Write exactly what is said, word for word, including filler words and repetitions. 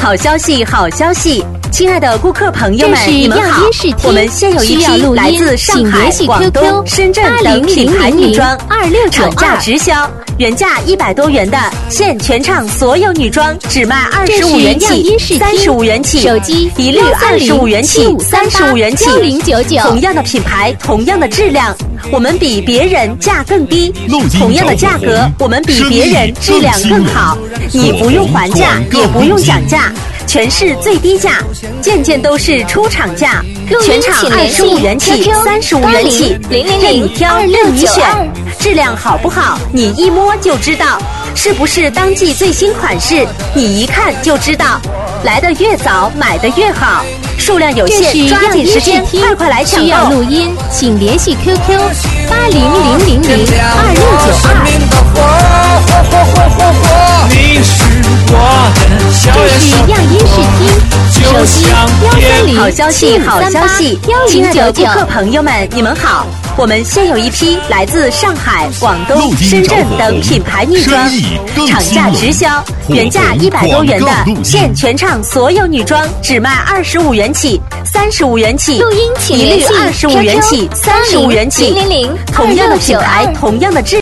好消息，好消息！亲爱的顾客朋友们，你们好！我们现有一批来自上海、广东、深圳等品牌女装，厂价直销，原价一百多元的，现全场所有女装只卖二十五元起，三十五元起， 手机一律二十五元起，三十五元起， 零九九。 同样的品牌，同样的质量，我们比别人价更低；同样的价格，我们比别人质量更好。你不用还价，也不用讲价。全市最低价，件件都是出厂价，全场二十五元起，三十五元起，任你挑，任你选，质量好不好，你一摸就知道，是不是当季最新款式，你一看就知道。来的越早，买的越好，数量有限，抓紧时间，快快来抢购！ 需要录音，请联系 Q Q 八零零零零二六九二。这是样音视听，手机幺三零好消息，好消息！亲爱的顾客朋友们，你们好！我们现有一批来自上海、广东、深圳等品牌女装，厂价直销，原价一百多元的，现全场所有女装只卖二十五元起，三十五元起，一律二十五元起，三十五元起，同样的品牌，同样的质量。